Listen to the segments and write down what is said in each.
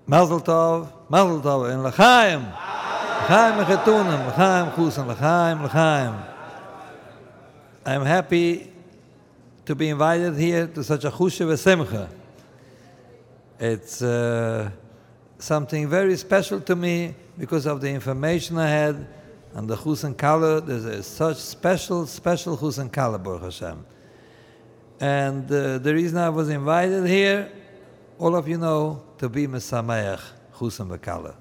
Mazel tov, and l'chaim. L'chaim mechetunim, l'chaim chusen, l'chaim, l'chaim. I'm happy to be invited here to such a chusha v'simcha. It's something very special to me because of the information I had on the Chusen Kala. There's such special Chusen Kala, Baruch Hashem. And the reason I was invited here, all of you know, to be Mesameach Chusen v'Kala.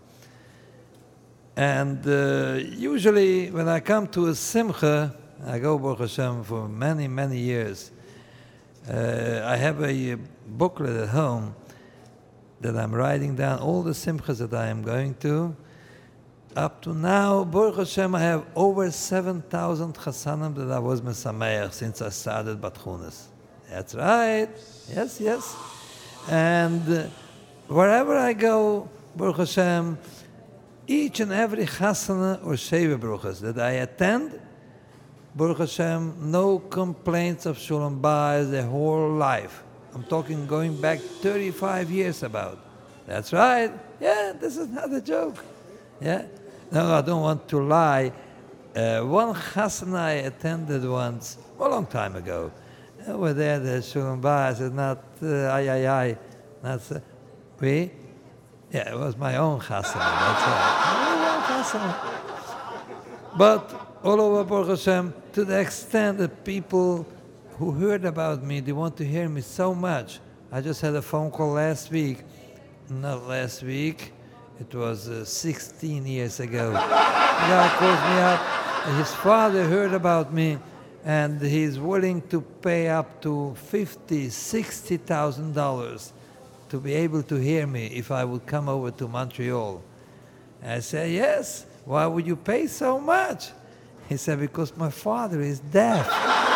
And usually when I come to a simcha, I go Baruch Hashem for many, many years. I have a booklet at home that I'm writing down all the simchas that I am going to. Up to now, Baruch Hashem, I have over 7,000 chasanim that I was mesameach since I started Batchunas. That's right. Yes, yes. And wherever I go, Baruch Hashem, each and every chasana or sheva bruchas that I attend, Baruch Hashem, no complaints of Shalom Bayis their whole life. I'm talking going back 35 years about. That's right. Yeah, this is not a joke. Yeah. No, I don't want to lie. One chasana I attended once, a long time ago. Over there, the Shalom Bayis is not not we. Yeah, it was my own chasana. That's right. My own chasana. But all over Baruch Hashem, to the extent that people who heard about me, they want to hear me so much. I just had a phone call last week. Not last week. It was 16 years ago. The guy calls me up. And his father heard about me, and he's willing to pay up to $50,000, $60,000 to be able to hear me if I would come over to Montreal. And I said, yes. Why would you pay so much? He said, because my father is deaf.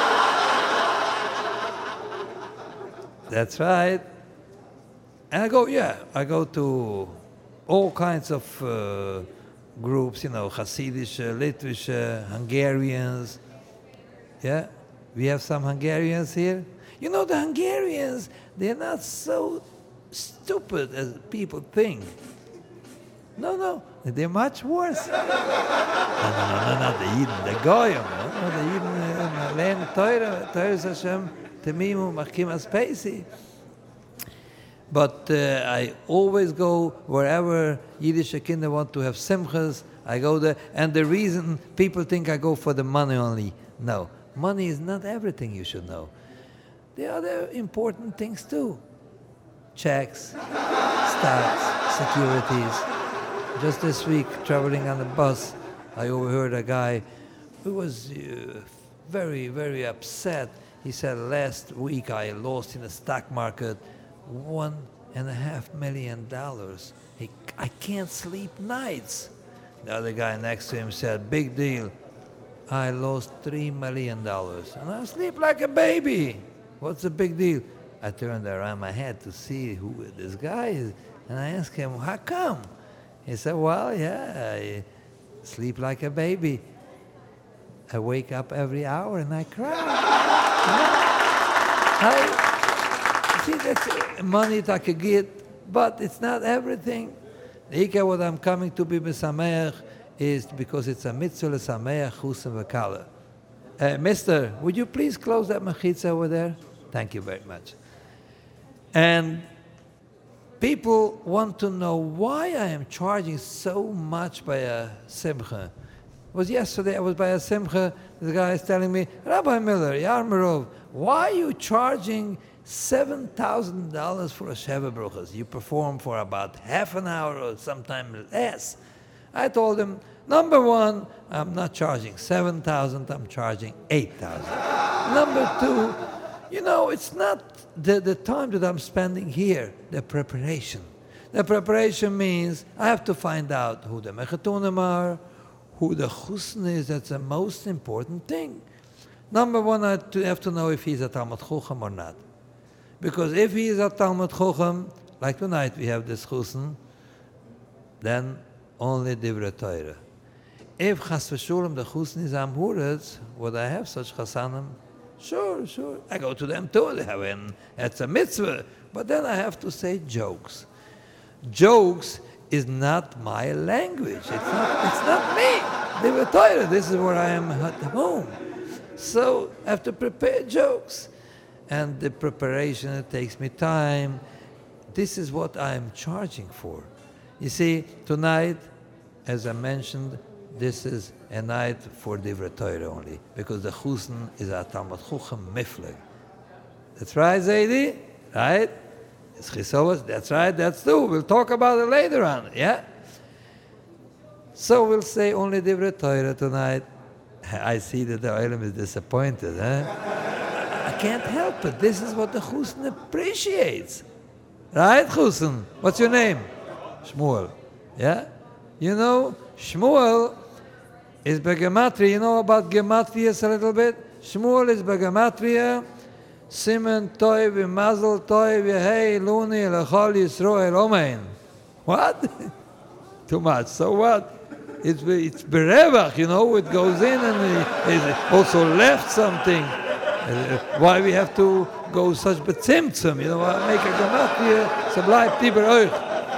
That's right. And I go to all kinds of groups, Hasidic, Litvish, Hungarians. Yeah, we have some Hungarians here. The Hungarians, they're not so stupid as people think. No, they're much worse. No, not the Yidden, the Goyim. The Yidden, learn Torah, Torah Hashem, Temimu, Machim Aspesi. But I always go wherever Yiddish kinder want to have simchas, I go there. And the reason people think I go for the money only, no. Money is not everything you should know. There are other important things too. Checks, stocks, securities. Just this week, traveling on the bus, I overheard a guy who was very, very upset. He said, last week I lost in the stock market $1.5 million. I can't sleep nights. The other guy next to him said, big deal. I lost $3 million. And I sleep like a baby. What's the big deal? I turned around my head to see who this guy is. And I asked him, how come? He said, well, yeah, I sleep like a baby. I wake up every hour and I cry. See, that's money that I could get, but it's not everything. The Ika, what I'm coming to be Mesameach is because it's a mitzvah L'Sameach Chusen v'Kala. Mister, would you please close that mechitza over there? Thank you very much. And people want to know why I am charging so much by a simcha. It was yesterday, I was by a simcha, the guy is telling me, Rabbi Miller, Yarmarov, why are you charging $7,000 for a Sheva Bruchas? You perform for about half an hour or sometimes less. I told him, number one, I'm not charging $7,000, I'm charging $8,000. Number two, it's not the time that I'm spending here, the preparation. The preparation means I have to find out who the Mechetunim are, who the Chusn is. That's the most important thing. Number one, I have to know if he's a Talmud Chochem or not. Because if he is a Talmud Chochem, like tonight we have this Chusn, then only Divrei Torah. If Chas v'Sholem the Chusn is Amhuretz, would I have such Chasanim? Sure. I go to them too. It's a mitzvah. But then I have to say jokes. Jokes is not my language. It's not me. Divrei Torah, this is where I am at home. So I have to prepare jokes. And the preparation, it takes me time. This is what I am charging for. You see, tonight, as I mentioned, this is a night for Divrei Torah only, because the Chusn is a Talmud Chacham Mifleg. That's right, Zaidi? Right? It's Chisovas. That's right, that's true. We'll talk about it later on, yeah? So we'll say only Divrei Torah tonight. I see that the Olam is disappointed, huh? I can't help it. This is what the Chusn appreciates. Right, Chusn? What's your name? Shmuel. Yeah? You know, Shmuel is Begematria. You know about Gematrias a little bit? Shmuel is Begematria. Simen Toy Mazel Toy Hey Luni Lechol Yisroel Omein. What? Too much. So what? It's berevach, you know. It goes in and it also left something. Why we have to go such betzimtzum? You know, make a gematria. So bleibt über euch.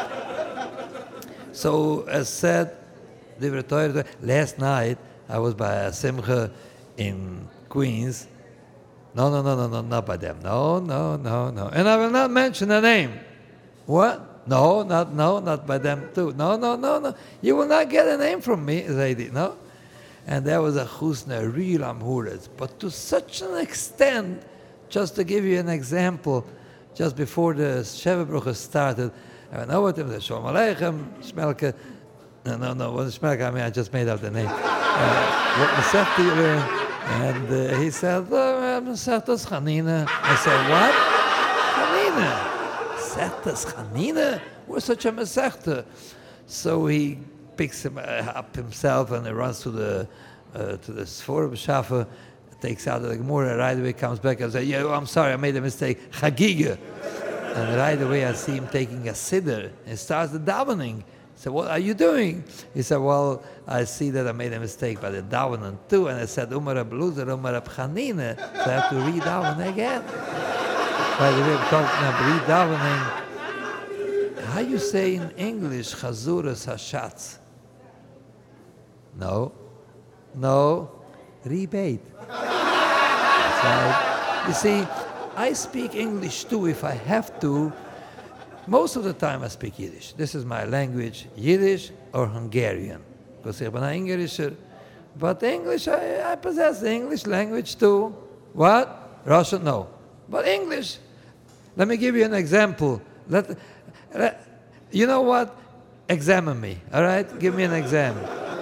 So as said, Divrei Torah. Last night I was by a simcha in Queens. No, not by them. No. And I will not mention the name. What? No, not by them too. No. You will not get a name from me, Zaidi. No. And there was a chusna, a real amhuretz. But to such an extent, just to give you an example, just before the Sheva Brucha started, I went over to him, said, Shalom Aleichem, Shmelke. No, wasn't Shmelke, I mean, I just made up the name. What Masechta you learn? And he said, Masechtas Chanina. I said, what? Chanina. Masechtas Chanina? We're such a Masechta. So he picks him up himself and he runs to the Sforim Shafa, takes out the Gemara, right away comes back and says, yeah, I'm sorry, I made a mistake. Chagiga. And right away I see him taking a siddur and starts the davening. I said, what are you doing? He said, well, I see that I made a mistake by the davening too. And I said, Umar Abluzer, Umar Abchanine. So I have to re-daven again. By the way, we're talking about re-davening. How you say in English, Chazuras Hashatz? No, rebate. That's right. You see, I speak English too if I have to. Most of the time I speak Yiddish. This is my language, Yiddish or Hungarian. Because I'm an Englisher. But English, I possess the English language too. What? Russian? No. But English. Let me give you an example. You know what? Examine me, all right? Give me an exam.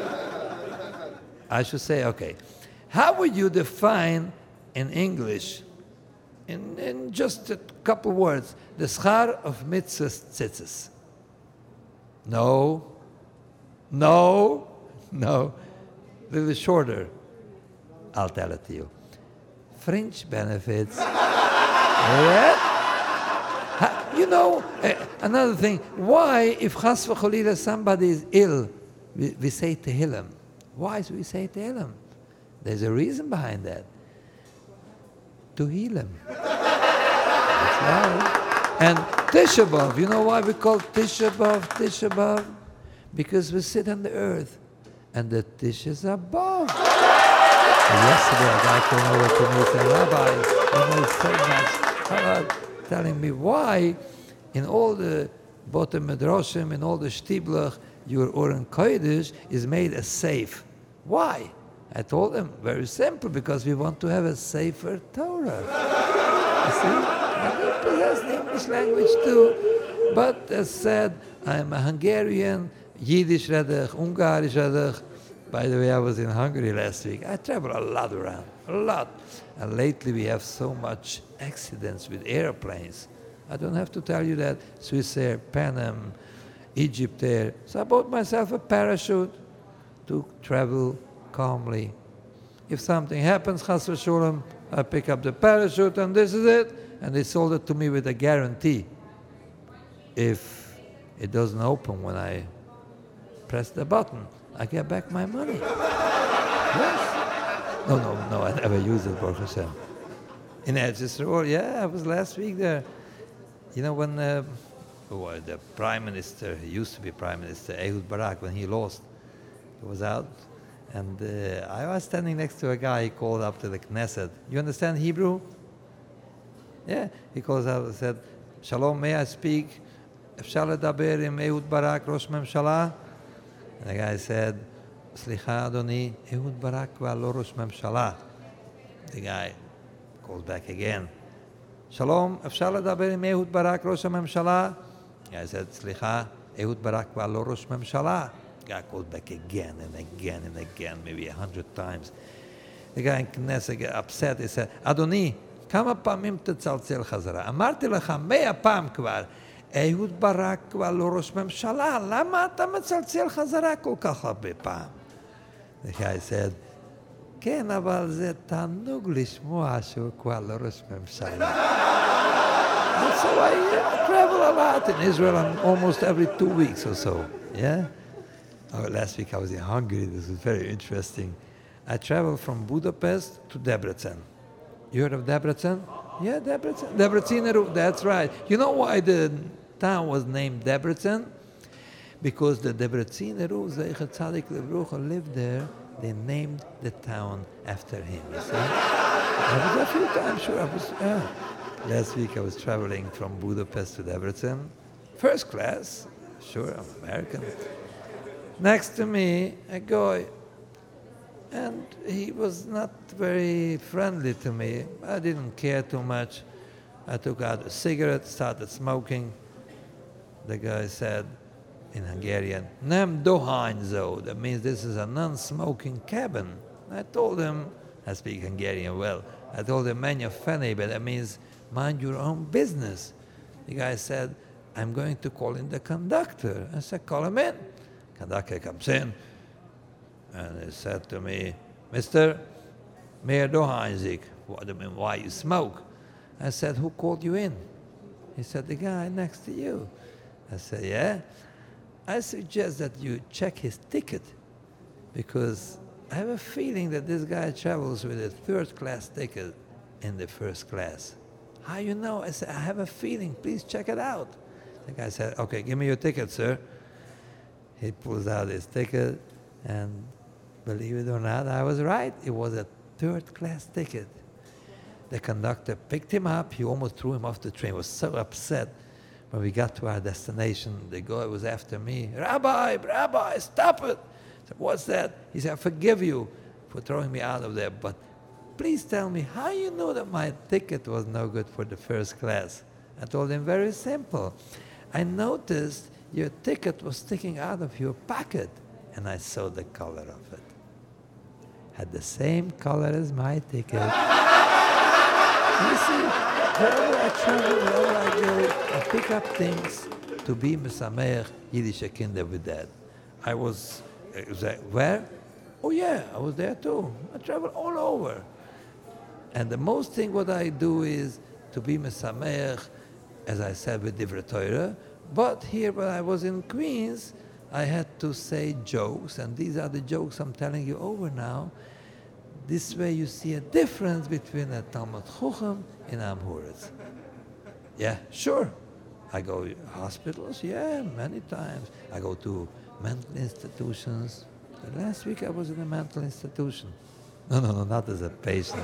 I should say, okay. How would you define in English, in just a couple words, the schar of mitzvahs tzitzis? No. A little shorter. I'll tell it to you. Fringe benefits. Yeah? You know, another thing, why, if chas v'cholila somebody is ill, we say Tehillim? Why do we say Tehillim? There's a reason behind that. To heal him. That's right. And Tisha B'Av, you know why we call Tisha B'Av? Because we sit on the earth, and the Tish is above. Yesterday, a guy came over to me and said, Rabbi, you know so much. How about telling me why in all the bottom medrashim, in all the shtiblach, your Oren Kodesh is made a safe. Why? I told him, very simple, because we want to have a safer Torah. You see? I do possess the English language too. But as said, I'm a Hungarian, Yiddish redach, Ungarisch redach. By the way, I was in Hungary last week. I travel a lot around, a lot. And lately we have so much accidents with airplanes. I don't have to tell you that. Swissair, Pan Am, Egypt Air. So I bought myself a parachute to travel calmly. If something happens, chas v'sholem, I pick up the parachute and this is it. And they sold it to me with a guarantee. If it doesn't open when I press the button, I get back my money. Yes. No, I never use it, Baruch Hashem. In Eretz Yisrael, yeah, I was last week there. You know, when the prime minister, he used to be prime minister, Ehud Barak, when he lost, he was out. And I was standing next to a guy, he called up to the Knesset. You understand Hebrew? Yeah. He calls up and said, Shalom, may I speak? אפשר לדבר עם אהוד ברק, ראש ממשלה? And the guy said, סליחה אדוני, אהוד ברק כבר לא ראש ממשלה. The guy calls back again. שלום, אפשר לדבר עם אהוד ברק, ראש הממשלה? The guy said, סליחה, אהוד ברק כבר לא ראש ממשלה. The guy calls back again and again and again, maybe 100 times. The guy in Knesset got upset, he said, אדוני, כמה פעמים תצלצל חזרה? אמרתי לך 100 פעם כבר, אהוד ברק כבר לא ראש ממשלה, למה אתה מצלצל חזרה כל כך הרבה פעם? The guy said, כן, אבל זה תענוג לשמוע שהוא כבר לא ראש ממשלה. And so I travel a lot in Israel almost every 2 weeks or so. Yeah? Last week I was in Hungary. This was very interesting. I traveled from Budapest to Debrecen. You heard of Debrecen? Yeah, Debrecen. Debrecen, that's right. You know why the town was named Debrecen? Because the Debreceneru, Zeichet Tzadik Lebrucha, lived there. They named the town after him. You see? I was a few times, sure. Last week I was traveling from Budapest to Debrecen. First class, sure, I'm American. Next to me, a guy, and he was not very friendly to me. I didn't care too much. I took out a cigarette, started smoking. The guy said in Hungarian, Nem dohányzó. That means this is a non-smoking cabin. I told him, I speak Hungarian well, I told him, menj a fenébe, that means mind your own business. The guy said, I'm going to call in the conductor. I said, call him in. Conductor comes in, and he said to me, Mr. Meir dohányzik. What do you mean, why you smoke? I said, who called you in? He said, the guy next to you. I said, yeah? I suggest that you check his ticket, because I have a feeling that this guy travels with a third-class ticket in the first class. How you know? I said, I have a feeling. Please check it out. The guy said, okay, give me your ticket, sir. He pulls out his ticket, and believe it or not, I was right. It was a third-class ticket. The conductor picked him up. He almost threw him off the train. He was so upset. When we got to our destination, the guy was after me. Rabbi, stop it. I said, what's that? He said, I forgive you for throwing me out of there, but please tell me how you know that my ticket was no good for the first class. I told him, very simple. I noticed your ticket was sticking out of your pocket, and I saw the color of it. Had the same color as my ticket. You see, wherever I travel, wherever I go, I pick up things to be mesameach Yiddish kinder with that. I was where? Oh yeah, I was there too. I travel all over. And the most thing what I do is to be mesameach, as I said, with Divrei Torah. But here, when I was in Queens, I had to say jokes, and these are the jokes I'm telling you over now. This way you see a difference between a Talmud Chochem and Am Horetz. Yeah, sure. I go to hospitals, yeah, many times. I go to mental institutions. Last week I was in a mental institution. No, not as a patient.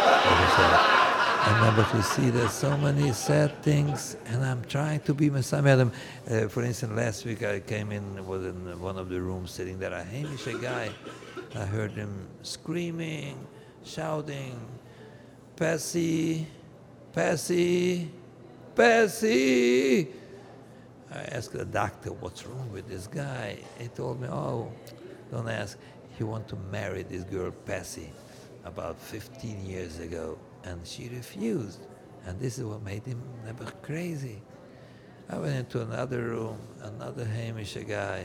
But you see, there's so many sad things, and I'm trying to be Messiah. For instance, last week I came in, was in one of the rooms sitting there, a Hamish guy. I heard him screaming, shouting, Passy, Passy, Passy. I asked the doctor, what's wrong with this guy? He told me, oh, don't ask. He wanted to marry this girl, Passy, about 15 years ago. And she refused. And this is what made him never crazy. I went into another room, another Hamish guy.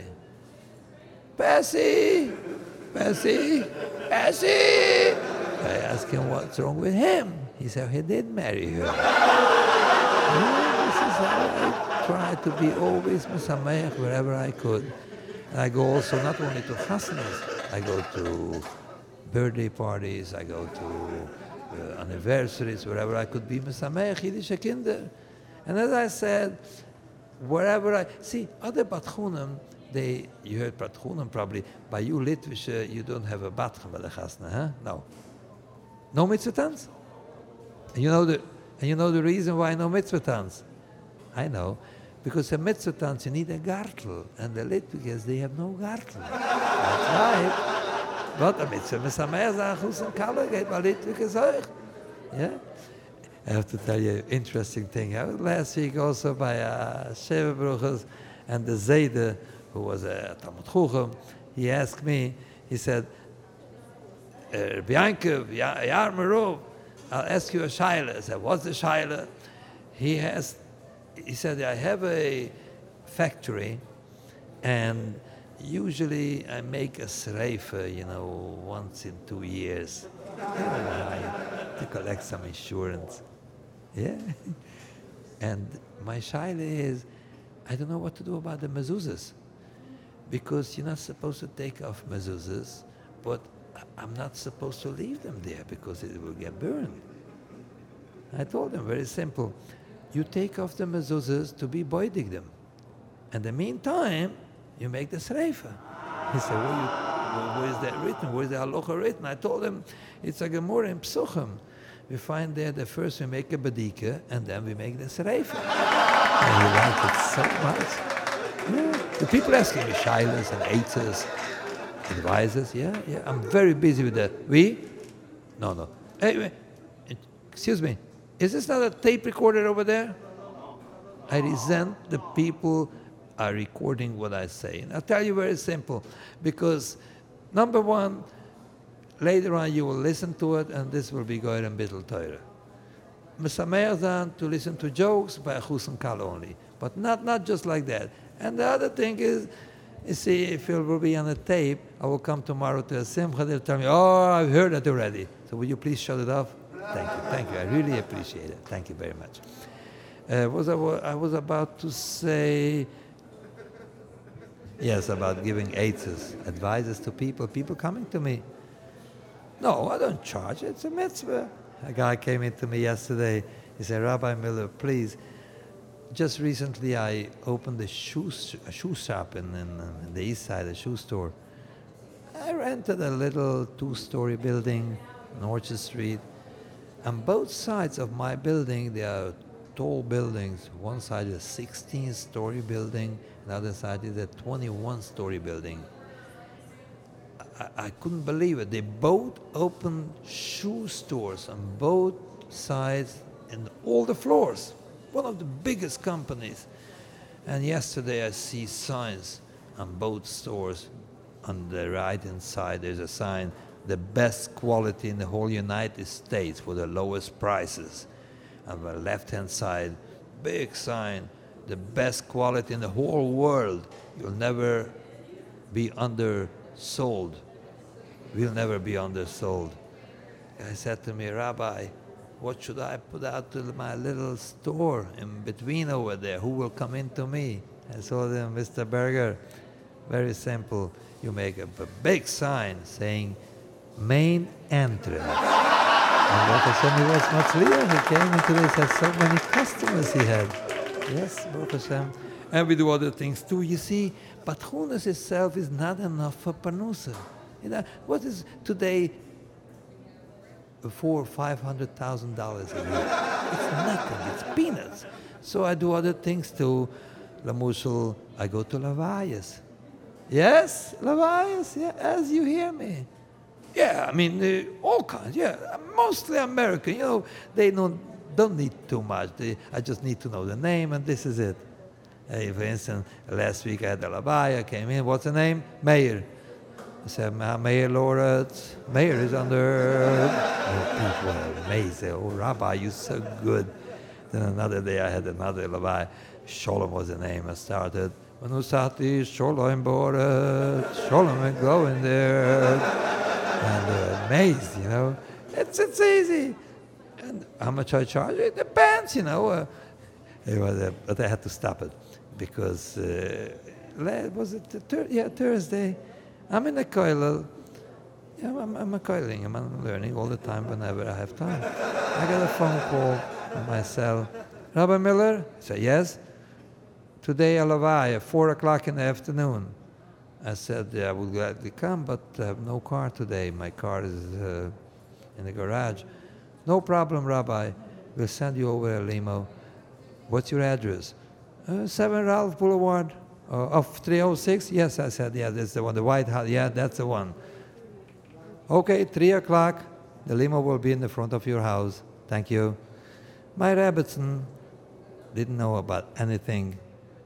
Passy! Passy! Passy! I asked him what's wrong with him. He said he did marry her. This is how I try to be always Mesameach wherever I could. And I go also not only to chasnas, I go to birthday parties, I go to anniversaries, wherever I could be Mesameach Yiddish kinder. And as I said, wherever I see other Batchunim, you heard Batchunim probably. By you Litvische, you don't have a Batchem by the Chasna, huh? No mitzvah tanz. And you know the reason why no mitzvah tanz. I know, because a mitzvah tanz you need a gartel, and the Litviches they have no gartel. That's right. But a mitzvah mesameach zachus and kala geht by Litviches euch. Yeah. I have to tell you an interesting thing. I was last week also by Sheva Bruchas, and the Zayde, who was a Talmud Chochem, he asked me, he said, Bianca, Yar Merov, I'll ask you a shaila. I said, what's the shaila? He said, I have a factory, and usually I make a sreifa, once in 2 years. To collect some insurance. Yeah. And my shaila is, I don't know what to do about the mezuzahs. Because you're not supposed to take off mezuzahs, but I'm not supposed to leave them there because it will get burned. I told them, very simple. You take off the mezuzahs to be boidig them. In the meantime, you make the sreifa. He said, where is that written? Where is the halacha written? I told him, it's a Gemara in Psuchim. We find there that first we make a badika, and then we make the sreifa. And he liked it so much. Yeah. The people asking me shailas and eitzes, advisors. Yeah. I'm very busy with that. No. Hey, excuse me. Is this not a tape recorder over there? I resent the people are recording what I say. And I'll tell you very simple. Because, number one, later on you will listen to it, and this will be Goyer and Bittul Torah. Mesameach zan to listen to jokes by Achus and Kal only. But not just like that. And the other thing is, you see, if it will be on a tape, I will come tomorrow to a simcha, they'll tell me, oh, I've heard it already. So will you please shut it off? Thank you. I really appreciate it. Thank you very much. I was about to say, yes, about giving aitzes, advices to people coming to me. No, I don't charge. It's a mitzvah. A guy came into me yesterday. He said, Rabbi Miller, please, just recently I opened a shoe shop in the east side, a shoe store. I rented a little 2-story building on Orchard Street. On both sides of my building, there are tall buildings. One side is a 16-story building, the other side is a 21-story building. I couldn't believe it. They both opened shoe stores on both sides and all the floors. One of the biggest companies. And yesterday I see signs on both stores. On the right-hand side there's a sign, the best quality in the whole United States for the lowest prices. On the left-hand side, big sign, the best quality in the whole world. You'll never be undersold. We'll never be undersold. I said to me, Rabbi, what should I put out to my little store in between over there? Who will come into me? I told him, Mr. Berger, very simple. You make a big sign saying, main entrance. And Baruch Hashem, he was Matzliach. He came into this, had so many customers he had. Yes, Baruch Hashem. And we do other things too. You see, Batchunas itself is not enough for Parnusa. What is today $400,000 or $500,000 a year? It's nothing. It's peanuts. So I do other things too. Lamushal, I go to Lavayas. Yes, Lavayas. Yeah, as you hear me. Yeah, I mean all kinds. Yeah, mostly American. They don't need too much. I just need to know the name, and this is it. For instance, last week I had a Lavaya came in. What's the name? Meir. I said, Meir Loretz. Meir is under. People are amazing. Oh, Rabbi, you're so good. Then another day I had another Levi. Sholem was the name. I started. Manusati Sholem Boret. Sholem and go in there. And they're amazed, It's easy. And how much I charge? It depends, But I had to stop it because was it Thursday? I'm in a koilel. Yeah, I'm a koiling. I'm learning all the time whenever I have time. I got a phone call on my cell. Rabbi Miller? I said, yes. today Alavai at 4 o'clock in the afternoon. I said, yeah, I would gladly come, but I have no car today. My car is in the garage. No problem, Rabbi. We'll send you over a limo. What's your address? 7 Ralph Boulevard of 306? Yes, I said, yeah, that's the one. The White House, yeah, that's the one. Okay, 3 o'clock. The limo will be in the front of your house. Thank you. My Rebbetzin didn't know about anything.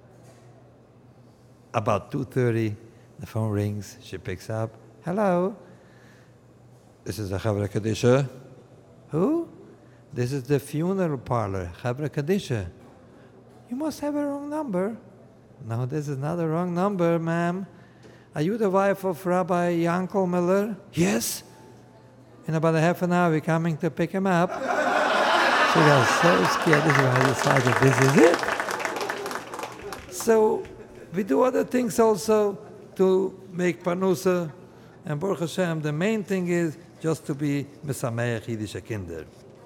About 2:30, the phone rings. She picks up. Hello. This is the Chavra Kadisha. Who? This is the funeral parlor, Chavra Kadisha. You must have a wrong number. No, this is not a wrong number, ma'am. Are you the wife of Rabbi Yankel Miller? Yes. In about a half an hour, we're coming to pick him up. She got so scared. This is when I decided this is it. So we do other things also to make Parnusa. And Baruch Hashem, the main thing is just to be Mesameach Yiddische Kinder.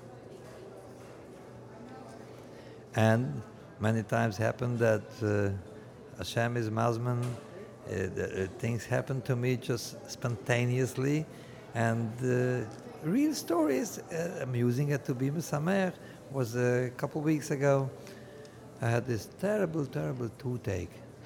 And many times happen that Hashem is Mazman. Things happen to me just spontaneously. And real stories, I'm using it to be Mesameach. Was a couple weeks ago. I had this terrible, terrible toothache.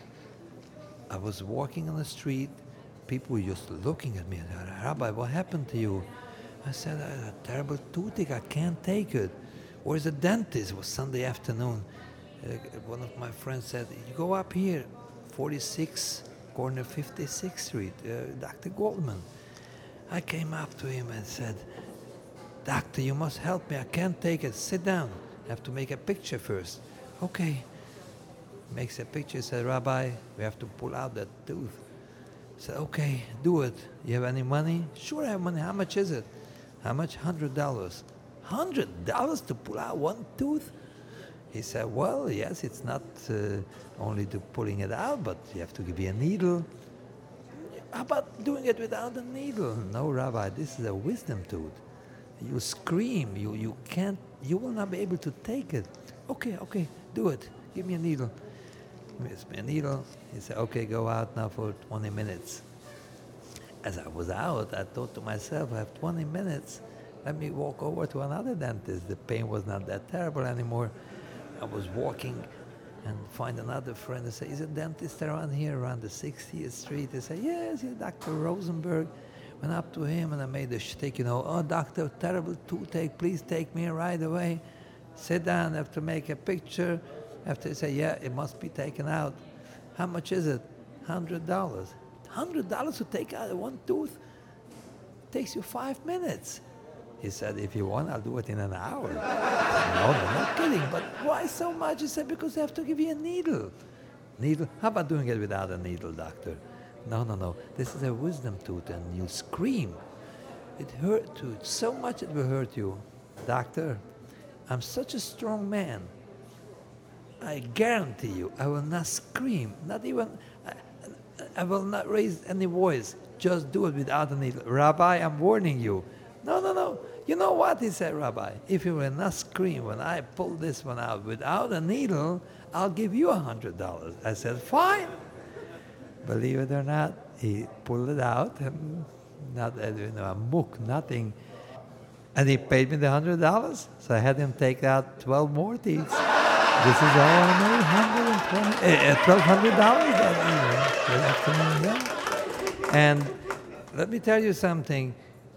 I was walking on the street. People were just looking at me. Rabbi, what happened to you? I said, I had a terrible toothache. I can't take it. Where's the dentist? It was Sunday afternoon. One of my friends said, you go up here, 46, corner 56th Street, Dr. Goldman. I came up to him and said, Doctor, you must help me. I can't take it. Sit down. I have to make a picture first. Okay. Makes a picture. Said, Rabbi, we have to pull out that tooth. I said, okay, do it. You have any money? Sure, I have money. How much is it? How much? $100. $100 to pull out one tooth? He said, well, yes, it's not only to pulling it out, but you have to give me a needle. How about doing it without a needle? No, Rabbi, this is a wisdom tooth. You scream, you can't, you will not be able to take it. Okay, do it. Give me a needle. Gives me a needle. He said, okay, go out now for 20 minutes. As I was out, I thought to myself, I have 20 minutes. Let me walk over to another dentist. The pain was not that terrible anymore. I was walking and find another friend and say, is a dentist around here, around the 60th Street? They say, yes, Dr. Rosenberg. Went up to him and I made a shtick, oh, doctor, terrible toothache, please take me right away. Sit down, I have to make a picture. I have to say, yeah, it must be taken out. How much is it? $100. $100 to take out one tooth? Takes you 5 minutes. He said, if you want, I'll do it in an hour. I said, no, I'm not kidding, but why so much? He said, because they have to give you a needle. Needle? How about doing it without a needle, doctor? No. This is a wisdom tooth, and you scream. It hurt you so much it will hurt you. Doctor, I'm such a strong man. I guarantee you, I will not scream, not even, I will not raise any voice. Just do it without a needle. Rabbi, I'm warning you. No. You know what? He said, Rabbi, if you will not scream when I pull this one out without a needle, I'll give you $100. I said, fine. Believe it or not, he pulled it out, and not a mook, nothing. And he paid me the $100, so I had him take out 12 more teeth. This is all I made, $1,200 that evening. And let me tell you something.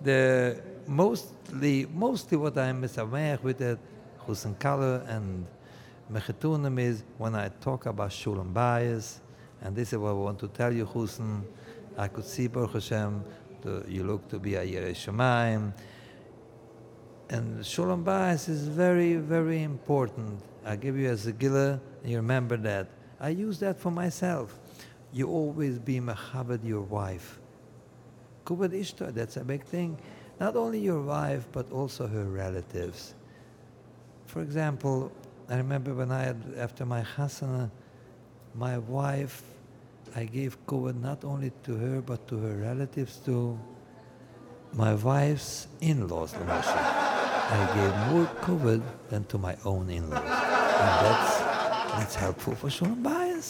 Mostly what I'm misameach with the Chusn Kala and Mechetunim is when I talk about Shulam Bayis. And this is what I want to tell you, Chusn. I could see, Baruch Hashem, you look to be a Yerei Shamayim. And Shulam Bayis is very, very important. I give you a Zegillah, and you remember that. I use that for myself. You always be mechabed your wife. Kubad Ishtar, that's a big thing. Not only your wife, but also her relatives. For example, I remember when after my chasana, my wife, I gave kubad not only to her, but to her relatives too. My wife's in-laws, I gave more kubad than to my own in-laws. And that's helpful for Shulam Bayis.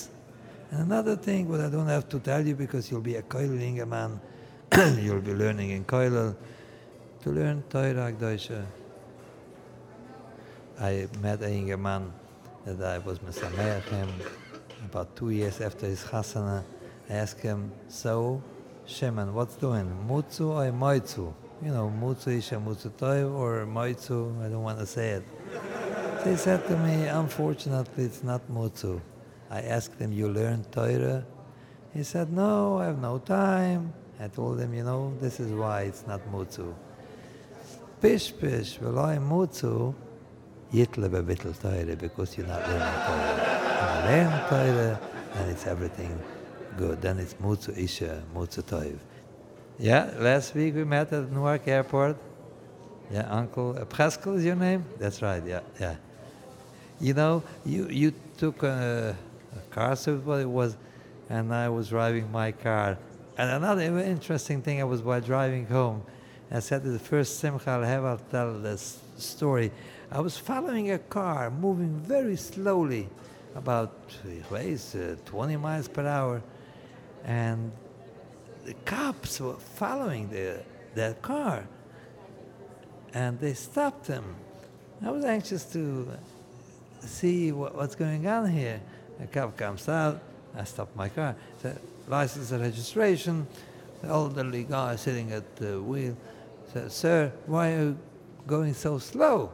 And another thing, what I don't have to tell you because you'll be a Koileling man, you'll be learning in Koilel, to learn Torah Gdosha. I met a young man that I was mesameach him about 2 years after his chasana. I asked him, so, Shimon, what's doing, mutzu or moitzu? You know, mutzu isha mutzu toiv or moitzu, I don't want to say it. So he said to me, unfortunately, it's not mutzu. I asked him, you learn Torah? He said, no, I have no time. I told him, you know, this is why it's not mutzu. Pish pish, v'loi mutzu, yitle bebittel Torah, because you're not learning Torah. When you learn Torah, then it's everything good. Then it's mutzu isha, mutzu toiv. Yeah, last week we met at Newark Airport. Yeah, Uncle Pascal is your name? That's right, yeah. You know, you took a car service, what it was, and I was driving my car. And another interesting thing, I was while driving home, I said to the first simcha I'll tell this story. I was following a car, moving very slowly, about 20 miles per hour, and the cops were following that car, and they stopped him. I was anxious to see what's going on here. The cop comes out, I stopped my car. Said, license and registration. The elderly guy sitting at the wheel said, sir, why are you going so slow?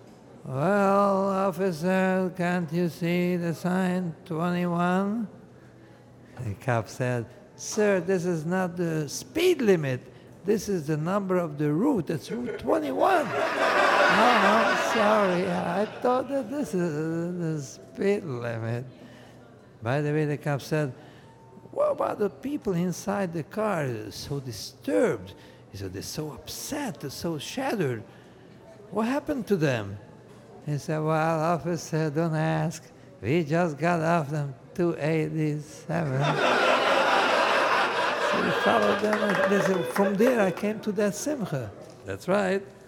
Well, officer, can't you see the sign 21? The cop said, sir, this is not the speed limit. This is the number of the route. It's Route 21. No, sorry. I thought that this is the speed limit. By the way, the cop said, what about the people inside the car? They're so disturbed. He said, they're so upset, they're so shattered. What happened to them? He said, well, officer, don't ask. We just got off them 287. So we followed them. And from there, I came to that simcha. That's right.